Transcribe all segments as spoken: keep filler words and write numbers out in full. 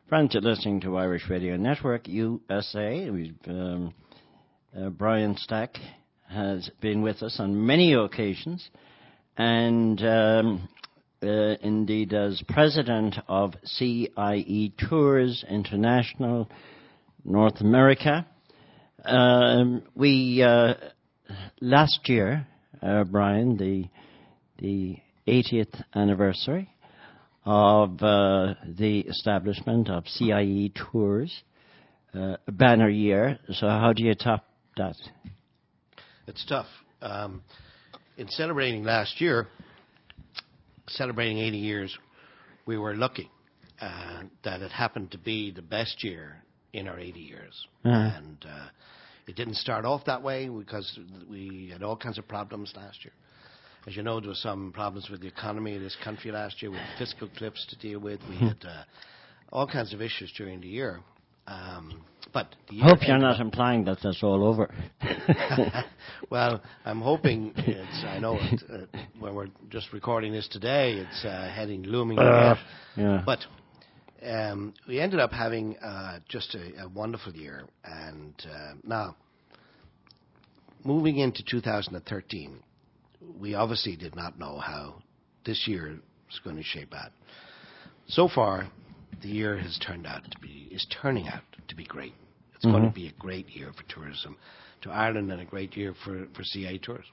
Friends, you're listening to Irish Radio Network, U S A. We've, um, uh, Brian Stack has been with us on many occasions, and um, uh, indeed as president of C I E Tours International North America. Um, we uh, last year, uh, Brian, the the eightieth anniversary of uh, the establishment of C I E Tours, uh, a banner year. So how do you top that? It's tough. Um, in celebrating last year, celebrating eighty years, we were lucky uh, that it happened to be the best year in our eighty years. Uh-huh. And uh, it didn't start off that way because we had all kinds of problems last year. As you know, there were some problems with the economy of this country last year, with fiscal cliffs to deal with. We had uh, all kinds of issues during the year. Um, but the year hope you're not implying that that's all over. Well, I'm hoping it's. I know it, uh, when we're just recording this today, it's uh, heading looming ahead. Yeah. But um, we ended up having uh, just a, a wonderful year. And uh, now, moving into two thousand thirteen, we obviously did not know how this year was going to shape out. So far, the year has turned out to be is turning out to be great. It's mm-hmm. going to be a great year for tourism to Ireland and a great year for, for C I E Tours.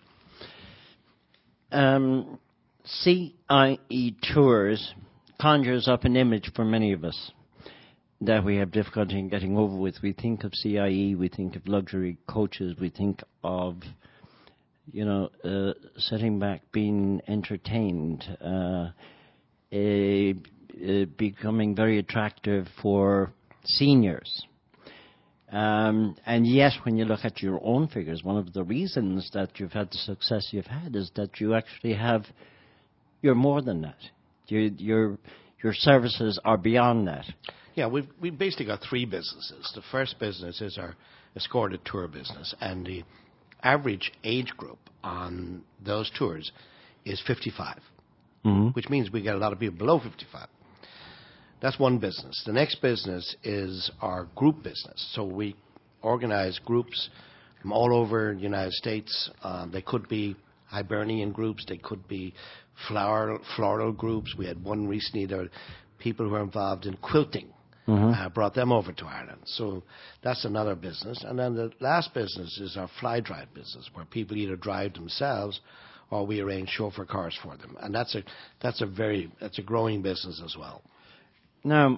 Um, C I E Tours conjures up an image for many of us that we have difficulty in getting over with. We think of C I E, we think of luxury coaches, we think of, you know, uh, sitting back, being entertained, uh, a, a becoming very attractive for seniors. Um, and yet, when you look at your own figures, one of the reasons that you've had the success you've had is that you actually have, you're more than that. You, your your services are beyond that. Yeah, we've, we've basically got three businesses. The first business is our escorted tour business, and the average age group on those tours is fifty-five, mm-hmm. which means we get a lot of people below fifty-five. That's one business. The next business is our group business. So we organize groups from all over the United States. Um, they could be Hibernian groups. They could be floral, floral groups. We had one recently. There were people who were involved in quilting. Mm-hmm. Uh, brought them over to Ireland. So that's another business. And then the last business is our fly drive business, where people either drive themselves or we arrange chauffeur cars for them. And that's a that's a very that's a growing business as well. Now,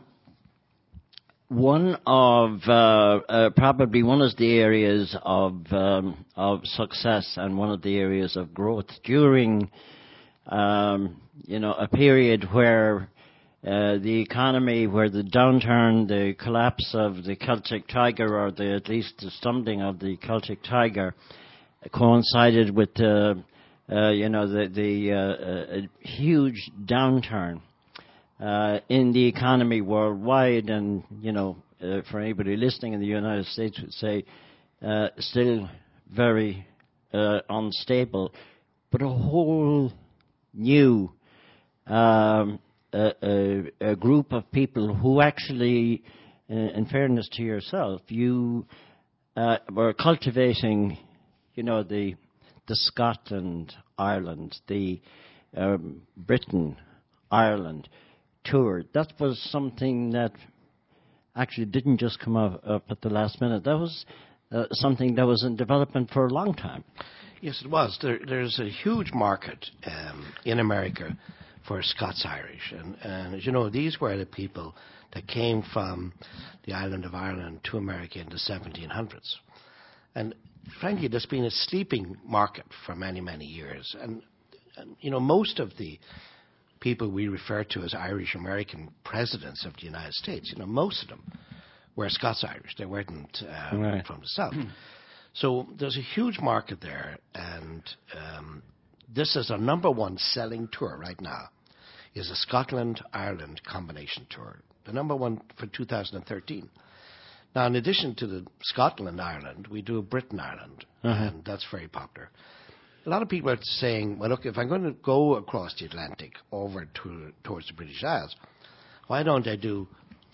one of uh, uh, probably one of the areas of um, of success and one of the areas of growth during um, you know a period where Uh, the economy, where the downturn, the collapse of the Celtic Tiger, or the, at least the stumbling of the Celtic Tiger, coincided with uh, uh, you know the, the uh, uh, huge downturn uh, in the economy worldwide, and you know uh, for anybody listening in the United States would say uh, still very uh, unstable, but a whole new. Um, A, a, a group of people who actually, uh, in fairness to yourself, you uh, were cultivating, you know, the the Scotland, Ireland, the um, Britain, Ireland tour. That was something that actually didn't just come up, up at the last minute. That was uh, something that was in development for a long time. Yes, it was. There, there's a huge market um, in America for Scots-Irish. And, and as you know, these were the people that came from the island of Ireland to America in the seventeen hundreds. And frankly, there's been a sleeping market for many, many years. And, and you know, most of the people we refer to as Irish-American presidents of the United States, you know, most of them were Scots-Irish. They weren't uh, right. from the South. So there's a huge market there, and um, this is our number one selling tour right now, is a Scotland-Ireland combination tour, the number one for two thousand thirteen. Now, in addition to the Scotland-Ireland, we do a Britain-Ireland, uh-huh. and that's very popular. A lot of people are saying, well, look, if I'm going to go across the Atlantic over to, towards the British Isles, why don't I do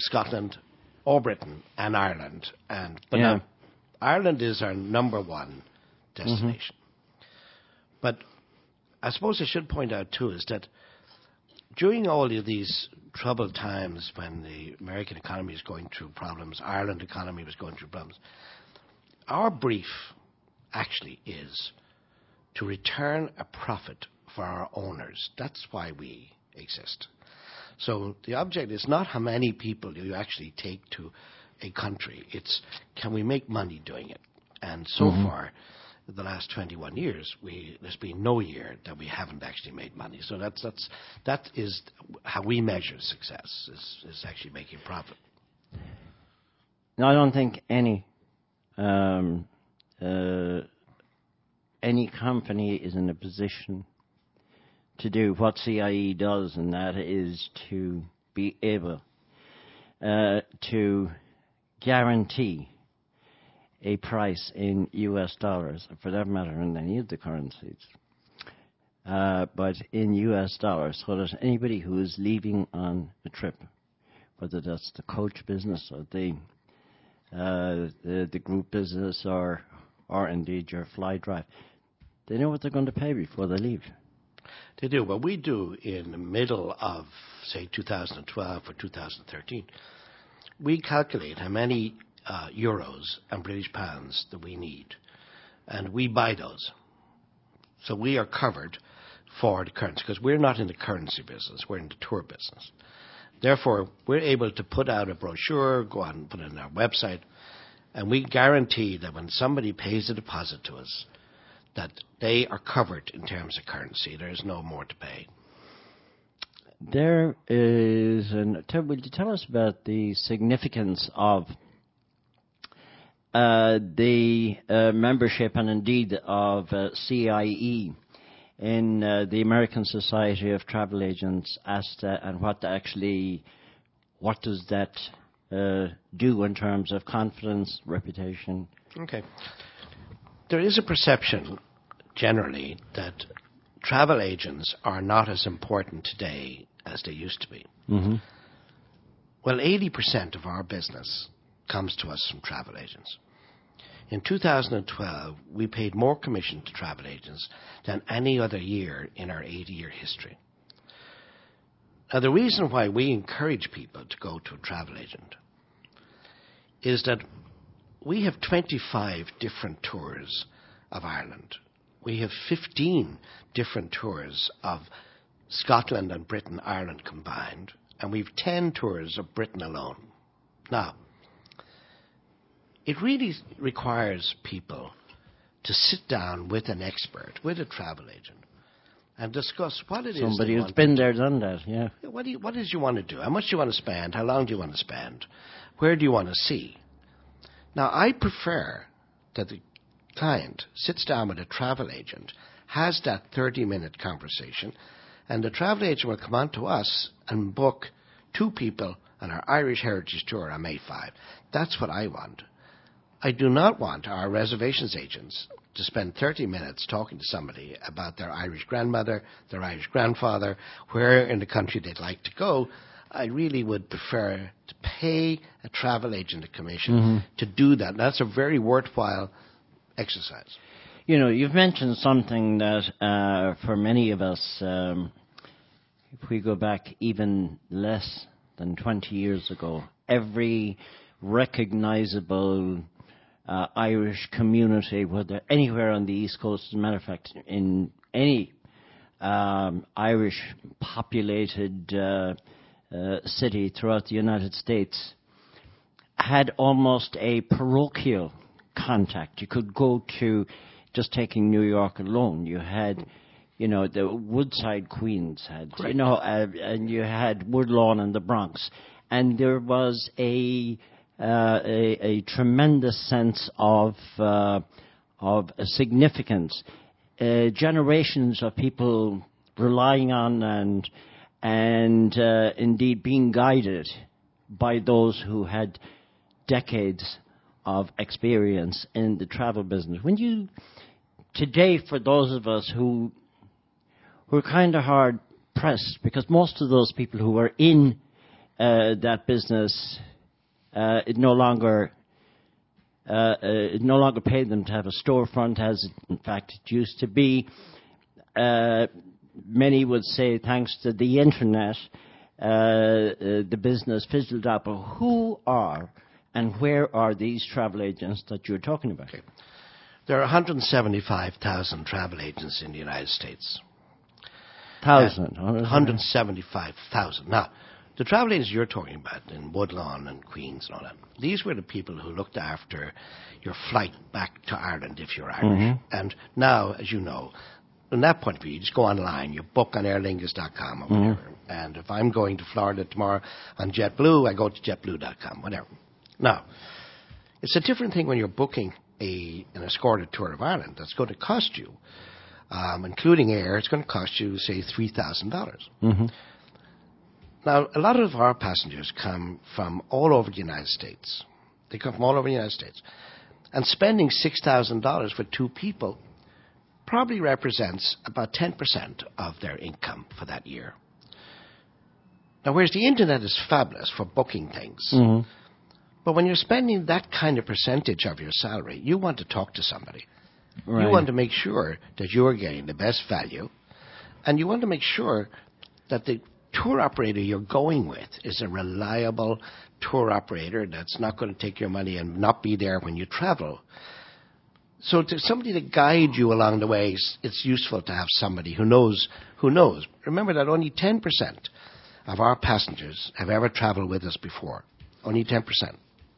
Scotland or Britain and Ireland. And but Yeah. now, Ireland is our number one destination. Mm-hmm. But I suppose I should point out too is that during all of these troubled times when the American economy is going through problems, Ireland economy was going through problems, our brief actually is to return a profit for our owners. That's why we exist. So the object is not how many people you actually take to a country. It's can we make money doing it? And so mm-hmm. far, the last twenty-one years, we there's been no year that we haven't actually made money. So that's that's that is how we measure success. Is, is actually making profit. No, I don't think any um, uh, any company is in a position to do what C I E does, and that is to be able uh, to guarantee a price in U S dollars, for that matter in any of the currencies, uh, but in U S dollars, so that anybody who is leaving on a trip, whether that's the coach business or the uh, the, the group business or or indeed your fly drive, they know what they're going to pay before they leave. They do. What we do in the middle of, say, two thousand twelve or two thousand thirteen, we calculate how many uh, euros and British pounds that we need, and we buy those. So we are covered for the currency, because we're not in the currency business, we're in the tour business. Therefore, we're able to put out a brochure, go out and put it on our website, and we guarantee that when somebody pays a deposit to us, that they are covered in terms of currency. There is no more to pay. There is an. Tell, will you tell us about the significance of uh, the uh, membership and indeed of uh, C I E in uh, the American Society of Travel Agents, ASTA, and what actually, what does that uh, do in terms of confidence, reputation? Okay. There is a perception, generally, that travel agents are not as important today as they used to be. Mm-hmm. Well, eighty percent of our business comes to us from travel agents. In two thousand twelve, we paid more commission to travel agents than any other year in our eighty-year history. Now, the reason why we encourage people to go to a travel agent is that we have twenty-five different tours of Ireland. We have fifteen different tours of Scotland and Britain, Ireland combined, and we've ten tours of Britain alone. Now, it really requires people to sit down with an expert, with a travel agent, and discuss what it is. Somebody who's been there, done that, yeah. What do you, what is you want to do? How much do you want to spend? How long do you want to spend? Where do you want to see? Now, I prefer that the client sits down with a travel agent, has that thirty-minute conversation, and the travel agent will come on to us and book two people on our Irish Heritage Tour on May fifth. That's what I want. I do not want our reservations agents to spend thirty minutes talking to somebody about their Irish grandmother, their Irish grandfather, where in the country they'd like to go. I really would prefer to pay a travel agent a commission mm-hmm. to do that. That's a very worthwhile exercise. You know, you've mentioned something that uh, for many of us, um, if we go back even less than twenty years ago, every recognizable uh, Irish community, whether anywhere on the East Coast, as a matter of fact, in any um, Irish populated uh, uh, city throughout the United States, had almost a parochial contact. You could go to, just taking New York alone, you had, you know, the Woodside Queens had, Correct. you know, uh, and you had Woodlawn and the Bronx. And there was a uh, a, a tremendous sense of uh, of significance. Uh, generations of people relying on and and uh, indeed being guided by those who had decades of experience in the travel business. When you today, for those of us who who are kind of hard pressed, because most of those people who are in uh, that business, uh, it no longer uh, uh, it no longer paid them to have a storefront, as it, in fact it used to be. Uh, many would say, thanks to the internet, uh, uh, the business fizzled out. But who are and where are these travel agents that you're talking about? Okay. There are one hundred seventy-five thousand travel agents in the United States. Thousand. Uh, one hundred seventy-five thousand. Now, the travel agents you're talking about in Woodlawn and Queens and all that, these were the people who looked after your flight back to Ireland if you're Irish. Mm-hmm. And now, as you know, from that point of view, you just go online, you book on aer lingus dot com or whatever. Mm-hmm. And if I'm going to Florida tomorrow on JetBlue, I go to jet blue dot com, whatever. Now, it's a different thing when you're booking a, an escorted tour of Ireland that's going to cost you, um, including air, it's going to cost you, say, three thousand dollars. Mm-hmm. Now, a lot of our passengers come from all over the United States. They come from all over the United States. And spending six thousand dollars for two people probably represents about ten percent of their income for that year. Now, whereas the internet is fabulous for booking things, Mm-hmm. but when you're spending that kind of percentage of your salary, you want to talk to somebody. Right. You want to make sure that you're getting the best value, and you want to make sure that the tour operator you're going with is a reliable tour operator that's not going to take your money and not be there when you travel. So to somebody to guide you along the way, it's useful to have somebody who knows who knows. Remember that only ten percent of our passengers have ever traveled with us before. Only ten percent.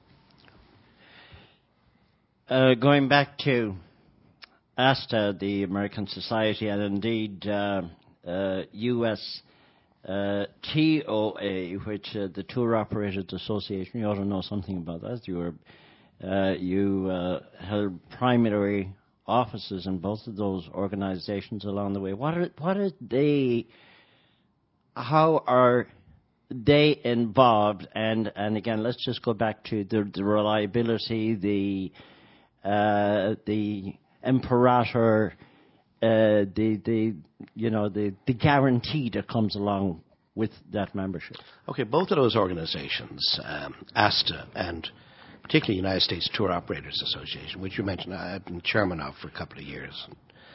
Uh, going back to ASTA, the American Society, and indeed uh, uh, U S uh, T O A, which uh, the Tour Operators Association, you ought to know something about that. You were, uh, you uh, held primary offices in both of those organizations along the way. What are, what are they, how are they involved? And, and again, let's just go back to the, the reliability, the Uh, the imperator, uh, the the you know the, the guarantee that comes along with that membership. Okay, both of those organizations, um, ASTA and particularly United States Tour Operators Association, which you mentioned, I've been chairman of for a couple of years.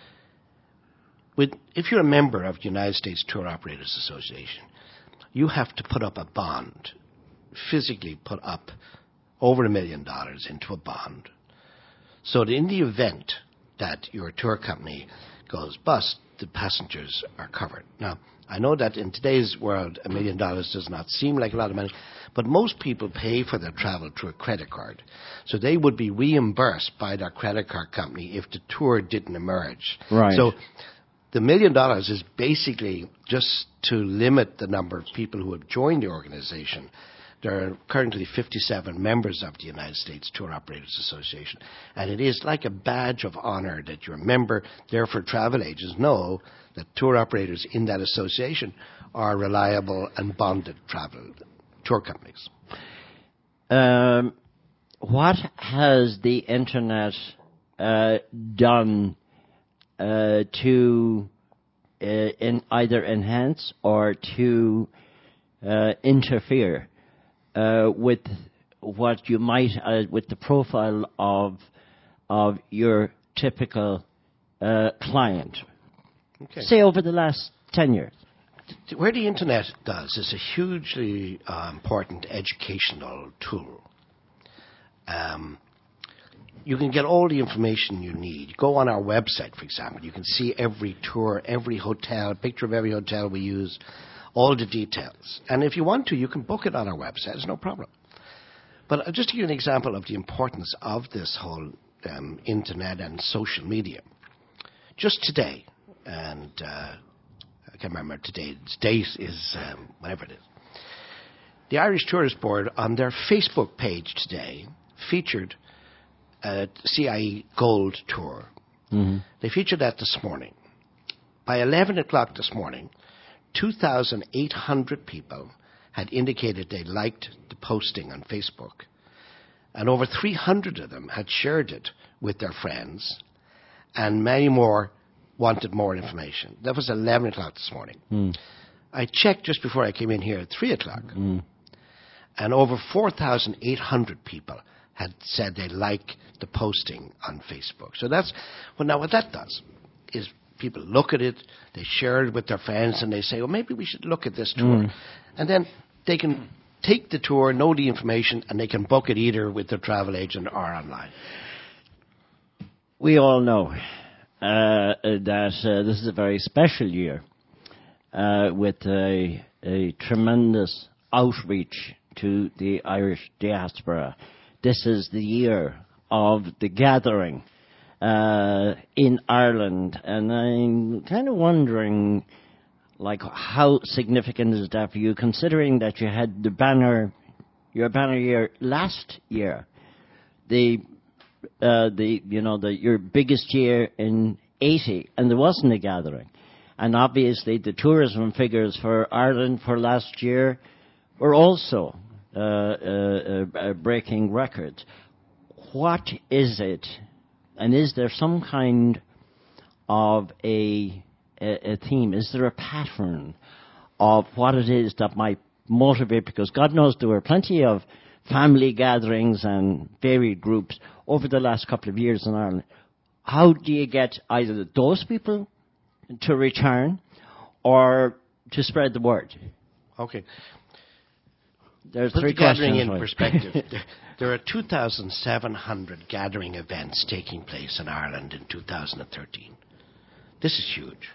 With, if you're a member of the United States Tour Operators Association, you have to put up a bond, physically put up over a million dollars into a bond. So that in the event that your tour company goes bust, the passengers are covered. Now, I know that in today's world, a million dollars does not seem like a lot of money, but most people pay for their travel through a credit card. So they would be reimbursed by their credit card company if the tour didn't emerge. Right. So the million dollars is basically just to limit the number of people who have joined the organization. There are currently fifty-seven members of the United States Tour Operators Association, and it is like a badge of honor that you're a member. Therefore, travel agents know that tour operators in that association are reliable and bonded travel tour companies. Um, what has the internet uh, done uh, to uh, in either enhance or to uh, interfere Uh, with what you might, uh, with the profile of of your typical uh, client, Okay. say over the last ten years? Where the internet does is a hugely uh, important educational tool. Um, you can get all the information you need. Go on our website, for example. You can see every tour, every hotel, picture of every hotel we use, all the details. And if you want to, you can book it on our website. It's no problem. But uh, just to give you an example of the importance of this whole um, internet and social media. Just today, and uh, I can't remember today's date is um, whatever it is, the Irish Tourist Board on their Facebook page today featured a C I E Gold Tour. Mm-hmm. They featured that this morning. By eleven o'clock this morning, two thousand eight hundred people had indicated they liked the posting on Facebook. And over three hundred of them had shared it with their friends. And many more wanted more information. That was eleven o'clock this morning. Mm. I checked just before I came in here at three o'clock. Mm. and over four thousand eight hundred people had said they like the posting on Facebook. So that's, well, now what that does is people look at it, they share it with their friends, and they say, well, maybe we should look at this tour. Mm. And then they can take the tour, know the information, and they can book it either with their travel agent or online. We all know uh, that uh, this is a very special year uh, with a, a tremendous outreach to the Irish diaspora. This is the year of the gathering uh, in Ireland, and I'm kind of wondering, like, how significant is that for you, considering that you had the banner, your banner year last year, the, uh, the, you know, the your biggest year in eighty, and there wasn't a gathering, and obviously the tourism figures for Ireland for last year were also uh, uh, uh, breaking records. What is it, and is there some kind of a A, a theme? Is there a pattern of what it is that might motivate? Because God knows there were plenty of family gatherings and varied groups over the last couple of years in Ireland. How do you get either those people to return or to spread the word? Okay. There's Put three the gathering in right? perspective. there, there are two thousand seven hundred gathering events taking place in Ireland in two thousand thirteen. This is huge.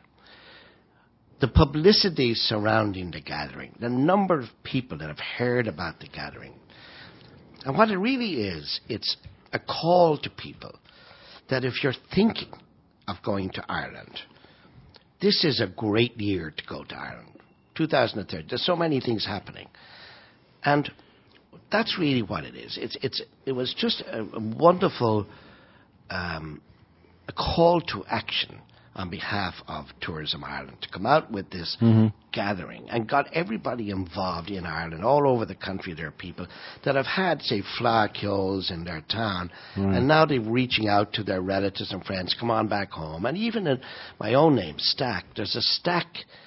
The publicity surrounding the gathering, the number of people that have heard about the gathering. And what it really is, it's a call to people that if you're thinking of going to Ireland, this is a great year to go to Ireland. two thousand thirty, there's so many things happening. And that's really what it is. It's, it's, it was just a, a wonderful um, a call to action on behalf of Tourism Ireland to come out with this mm-hmm. gathering and got everybody involved in Ireland. All over the country there are people that have had, say, flakes in their town, right. and now they're reaching out to their relatives and friends, come on back home. And even in my own name, Stack, there's a Stack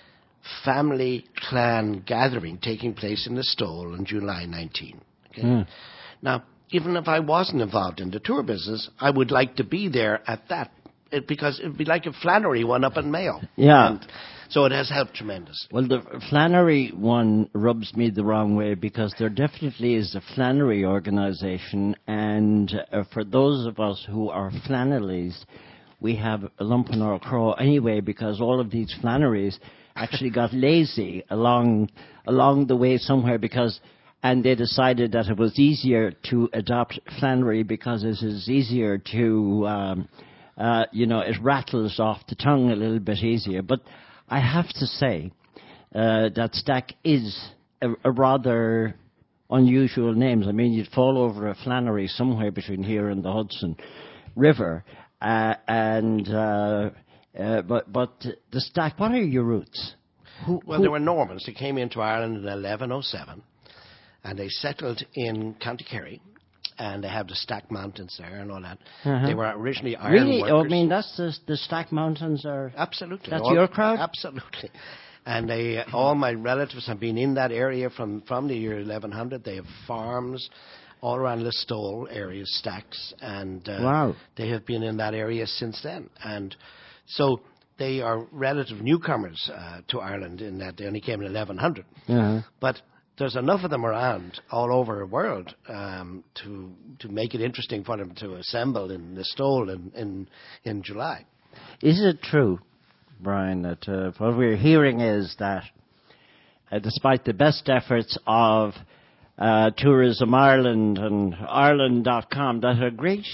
family clan gathering taking place in the Stole on July nineteenth. Okay? Mm. Now, even if I wasn't involved in the tour business, I would like to be there at that. It, because it would be like a Flannery one up in Mayo. Yeah. And so it has helped tremendously. Well, the Flannery one rubs me the wrong way because there definitely is a Flannery organisation, and uh, for those of us who are Flannellies, we have a lump in our craw anyway because all of these Flannerys actually got lazy along along the way somewhere because... And they decided that it was easier to adopt Flannery because it is easier to... Um, Uh, you know, it rattles off the tongue a little bit easier. But I have to say uh, that Stack is a, a rather unusual name. I mean, you'd fall over a Flannery somewhere between here and the Hudson River. Uh, and uh, uh, but but the Stack, what are your roots? Who, well, who? They were Normans. They came into Ireland in eleven oh seven, and they settled in County Kerry. And they have the Stack Mountains there and all that. Uh-huh. They were originally iron really? workers. Oh, I mean, that's the, the Stack Mountains are... Absolutely. That's all, your crowd? Absolutely. And they, all my relatives have been in that area from, from the year eleven hundred. They have farms all around Listowel areas, Stacks. And uh, wow. they have been in that area since then. And so they are relative newcomers uh, to Ireland in that they only came in eleven hundred. Uh-huh. But... there's enough of them around all over the world um, to to make it interesting for them to assemble in the Stole in, in, in July. Is it true, Brian, that uh, what we're hearing is that uh, despite the best efforts of uh, Tourism Ireland and Ireland dot com, that a great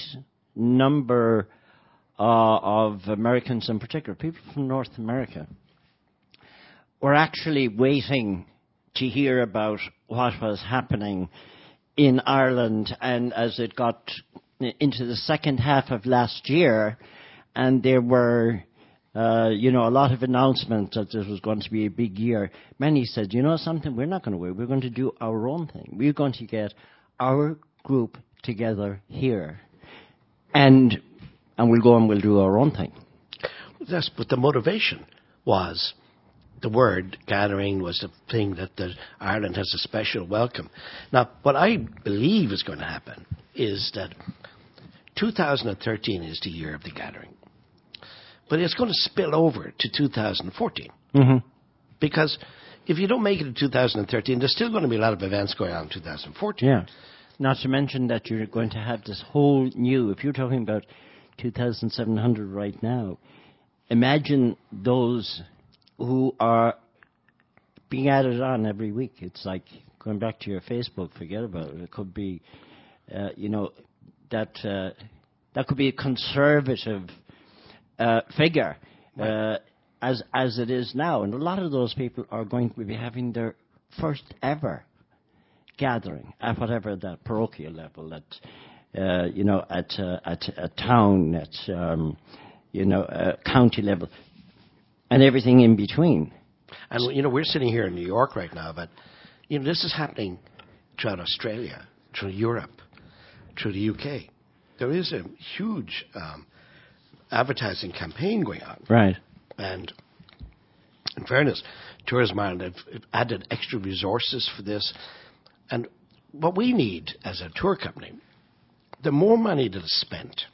number uh, of Americans in particular, people from North America, were actually waiting to hear about what was happening in Ireland, and as it got into the second half of last year, and there were, uh, you know, a lot of announcements that this was going to be a big year, many said, you know something, we're not going to wait, we're going to do our own thing. We're going to get our group together here, and and we'll go and we'll do our own thing. Yes, but the motivation was the word gathering was the thing that the, Ireland has a special welcome. Now, what I believe is going to happen is that two thousand thirteen is the year of the gathering. But it's going to spill over to two thousand fourteen. Mm-hmm. Because if you don't make it in two thousand thirteen, there's still going to be a lot of events going on in two thousand fourteen. Yeah. Not to mention that you're going to have this whole new, if you're talking about two thousand seven hundred right now, imagine those who are being added on every week. It's like going back to your Facebook, forget about it. It could be, uh, you know, that uh, that could be a conservative uh, figure uh, as as it is now. And a lot of those people are going to be having their first ever gathering at whatever that parochial level, at uh, you know, at uh, at a town, at um, you know, uh, county level, and everything in between. And, you know, we're sitting here in New York right now, but, you know, this is happening throughout Australia, through Europe, through the U K. There is a huge um, advertising campaign going on. Right. And in fairness, Tourism Ireland have added extra resources for this. And what we need as a tour company, the more money that is spent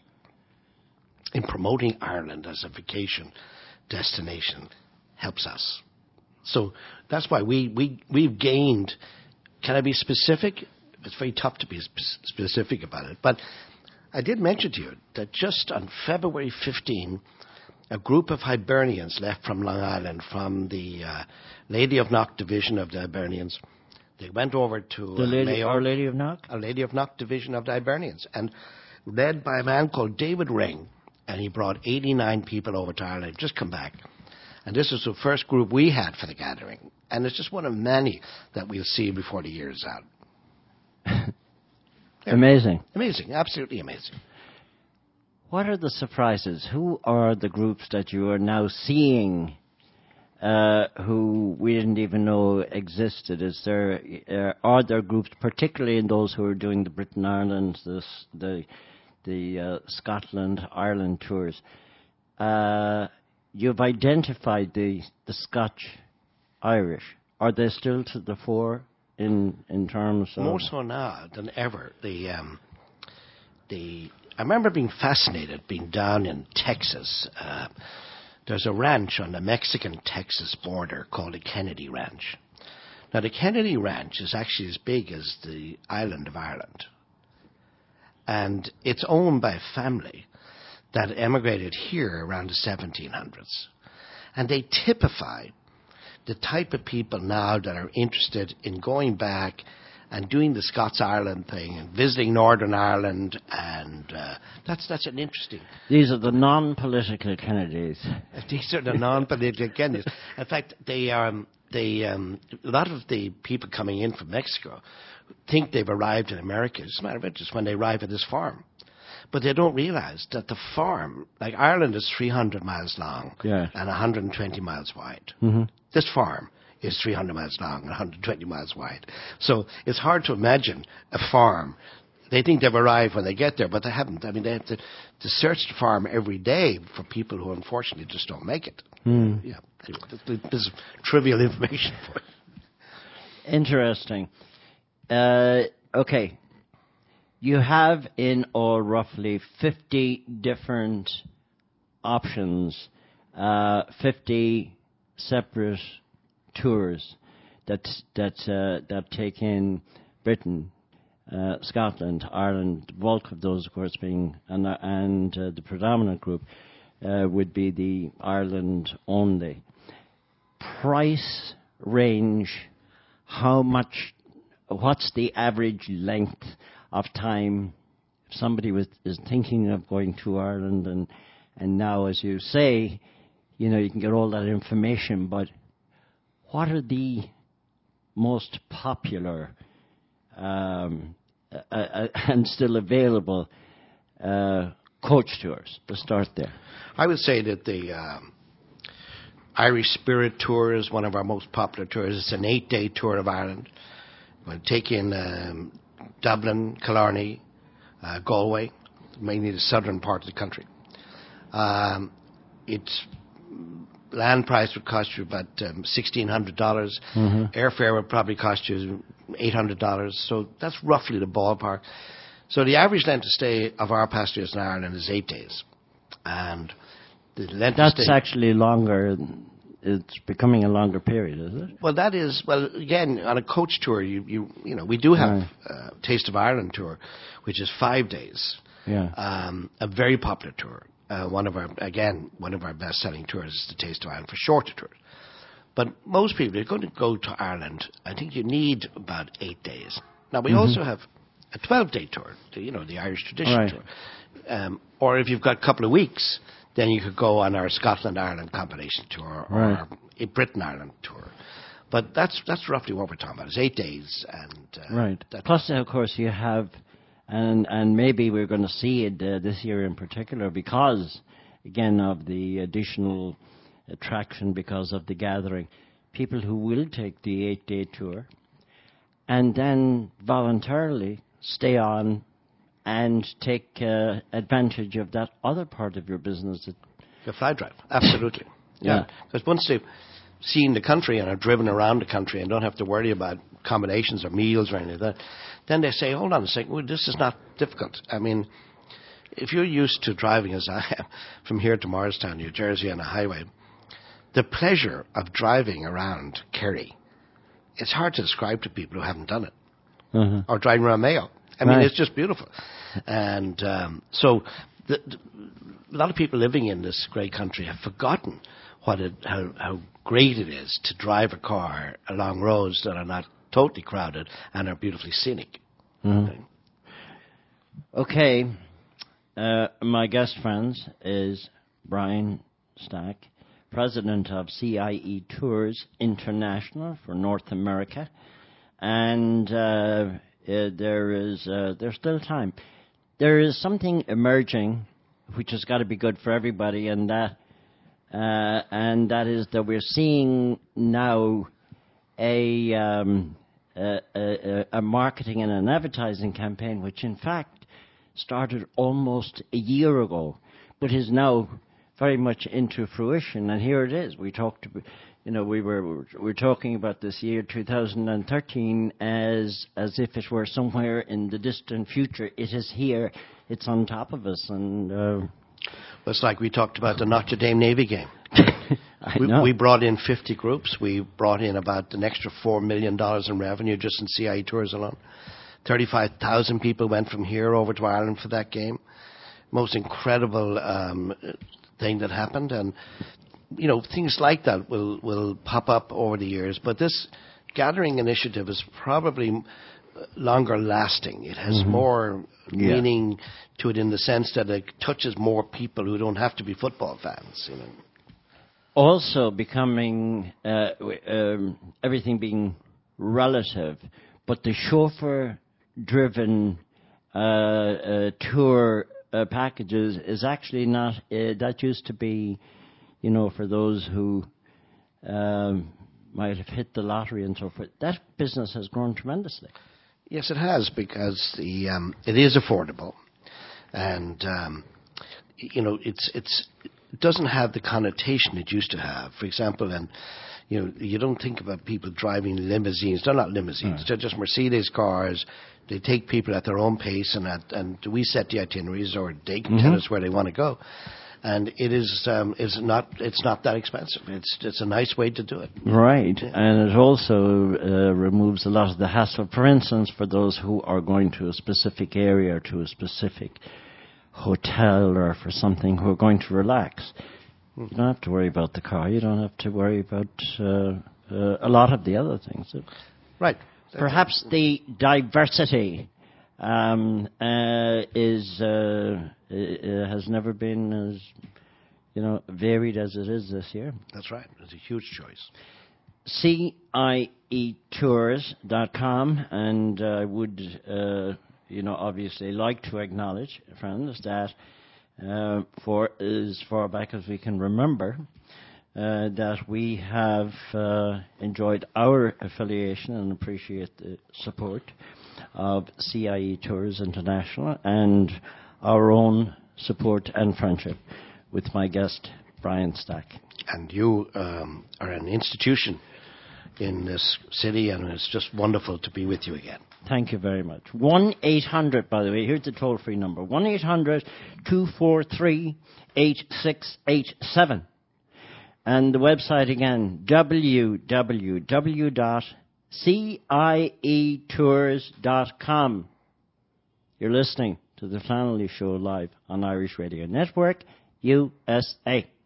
in promoting Ireland as a vacation destination helps us. So that's why we, we, we've gained, can I be specific? It's very tough to be sp- specific about it. But I did mention to you that just on February fifteenth, a group of Hibernians left from Long Island, from the uh, Lady of Knock division of the Hibernians. They went over to the Lady, uh, Mayo, Our Lady of Knock? a Lady of Knock division of the Hibernians, and led by a man called David Ring. And he brought eighty-nine people over to Ireland, just come back. And this is the first group we had for the gathering. And it's just one of many that we'll see before the year is out. Amazing. Amazing, absolutely amazing. What are the surprises? Who are the groups that you are now seeing uh, who we didn't even know existed? Is there uh, are there groups, particularly in those who are doing the Britain Ireland, the the, the uh, Scotland Ireland tours? Uh, you've identified the the Scotch Irish. Are they still to the fore in in terms of more so now than ever? The um, the I remember being fascinated being down in Texas. Uh, there's a ranch on the Mexican-Texas border called the Kennedy Ranch. Now, the Kennedy Ranch is actually as big as the island of Ireland. And it's owned by a family that emigrated here around the seventeen hundreds. And they typify the type of people now that are interested in going back and doing the Scots Ireland thing and visiting Northern Ireland, and uh, that's that's an interesting. These are the non-political Kennedys. These are the non-political Kennedys. In fact, they um, they um, a lot of the people coming in from Mexico think they've arrived in America. It's a matter of interest when they arrive at this farm, but they don't realize that the farm, like Ireland, is three hundred miles long Yeah. and one hundred twenty miles wide. Mm-hmm. This farm is three hundred miles long and one hundred twenty miles wide. So it's hard to imagine a farm. They think they've arrived when they get there, but they haven't. I mean, they have to, to search the farm every day for people who unfortunately just don't make it. Mm. Yeah, anyway, this is trivial information for you. Interesting. Uh, okay. You have in all roughly fifty different options, uh, fifty separate tours that that uh, that take in Britain, uh, Scotland, Ireland. The bulk of those, of course, being and uh, and uh, the predominant group uh, would be the Ireland only. Price range, how much? What's the average length of time if somebody was is thinking of going to Ireland, and and now, as you say, you know, you can get all that information, but what are the most popular um, uh, uh, and still available uh, coach tours? Let's start there. I would say that the um, Irish Spirit Tour is one of our most popular tours. It's an eight-day tour of Ireland. We'll take in um, Dublin, Killarney, uh, Galway, mainly the southern part of the country. Um, it's land price would cost you about um, sixteen hundred dollars. Mm-hmm. Airfare would probably cost you eight hundred dollars. So that's roughly the ballpark. So the average length of stay of our passengers in Ireland is eight days. And the length That's of stay, actually longer. It's becoming a longer period, is it? Well, that is, well, again, on a coach tour, you, you, you know, we do have right. uh, Taste of Ireland tour, which is five days. Yeah. Um, a very popular tour. Uh, one of our, again, one of our best-selling tours is the Taste of Ireland for shorter tours. But most people, if you're going to go to Ireland, I think you need about eight days. Now, we mm-hmm. also have a twelve-day tour, the, you know, the Irish Tradition right. tour. Um, or if you've got a couple of weeks, then you could go on our Scotland-Ireland combination tour or right. our Britain-Ireland tour. But that's that's roughly what we're talking about. It's eight days. and uh, Right. Plus, of course, you have, and and maybe we're going to see it uh, this year in particular because, again, of the additional attraction because of the gathering, people who will take the eight-day tour and then voluntarily stay on and take uh, advantage of that other part of your business. That the fly drive, absolutely. Yeah, because yeah. once they've seen the country and are driven around the country and don't have to worry about accommodations or meals or anything like that, then they say, hold on a second, well, this is not difficult. I mean, if you're used to driving as I am from here to Morristown, New Jersey on a highway, the pleasure of driving around Kerry, it's hard to describe to people who haven't done it. Uh-huh. Or driving around Mayo. I mean, right. it's just beautiful. And um, so the, the, a lot of people living in this great country have forgotten what it, how, how great it is to drive a car along roads that are not totally crowded and are beautifully scenic. Mm-hmm. Okay. Uh, my guest, friends, is Brian Stack, president of C I E Tours International for North America. And uh, uh, there is uh, there's still time. There is something emerging which has got to be good for everybody, and that uh, and that is that we're seeing now a, um, a, a, a marketing and an advertising campaign, which in fact started almost a year ago, but is now very much into fruition. And here it is. We talked about. You know, we were we were talking about this year, two thousand thirteen, as as if it were somewhere in the distant future. It is here. It's on top of us, and uh, well, it's like we talked about the Notre Dame Navy game. I we, know. we brought in fifty groups. We brought in about an extra four million dollars in revenue just in C I E Tours alone. Thirty-five thousand people went from here over to Ireland for that game. Most incredible um, thing that happened, and. You know, things like that will, will pop up over the years. But this gathering initiative is probably longer lasting. It has mm-hmm. more yeah. meaning to it in the sense that it touches more people who don't have to be football fans. You know. Also becoming, uh, um, everything being relative, but the chauffeur-driven uh, uh, tour uh, packages is actually not, uh, that used to be, you know, for those who um, might have hit the lottery and so forth, that business has grown tremendously. Yes, it has, because the um, it is affordable, and um, you know, it's it's it doesn't have the connotation it used to have. For example, and you know, you don't think about people driving limousines. They're not limousines; mm. they're just Mercedes cars. They take people at their own pace, and at, and we set the itineraries, or they can mm-hmm. tell us where they want to go. And it is um, is not it's not that expensive. It's it's a nice way to do it. Right, yeah. And it also uh, removes a lot of the hassle. For instance, for those who are going to a specific area or to a specific hotel or for something who are going to relax, mm-hmm. you don't have to worry about the car. You don't have to worry about uh, uh, a lot of the other things. Right. Perhaps the diversity um, uh, is. Uh, It has never been as, you know, varied as it is this year. That's right. It's a huge choice. C I E tours dot com, and I uh, would, uh, you know, obviously like to acknowledge, friends, that uh, for as far back as we can remember, uh, that we have uh, enjoyed our affiliation and appreciate the support of C I E Tours International and our own support and friendship with my guest, Brian Stack. and you um, are an institution in this city, and it's just wonderful to be with you again. Thank you very much. one eight hundred, by the way, here's the toll-free number, one eight hundred two four three eight six eight seven. And the website again, w w w dot c i e tours dot com. You're listening to the Flannelly Show live on Irish Radio Network, U S A.